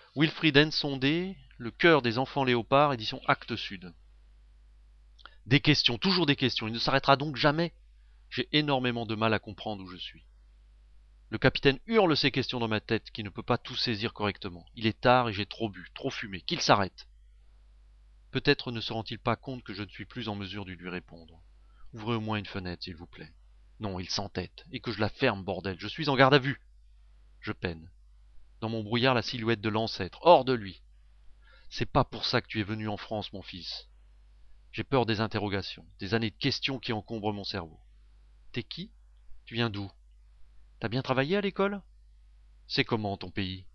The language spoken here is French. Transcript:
Wilfried Ensondé, Le cœur des enfants léopards, édition Actes Sud. Des questions, toujours des questions, il ne s'arrêtera donc jamais. J'ai énormément de mal à comprendre où je suis. Le capitaine hurle ces questions dans ma tête qui ne peut pas tout saisir correctement. Il est tard et j'ai trop bu, trop fumé. Qu'il s'arrête. Peut-être ne se rend-il pas compte que je ne suis plus en mesure de lui répondre. Ouvrez au moins une fenêtre, s'il vous plaît. Non, il s'entête. Et que je la ferme, bordel. Je suis en garde à vue. Je peine. Dans mon brouillard, la silhouette de l'ancêtre, hors de lui. C'est pas pour ça que tu es venu en France, mon fils. J'ai peur des interrogations, des années de questions qui encombrent mon cerveau. T'es qui? Tu viens d'où? T'as bien travaillé à l'école? C'est comment ton pays?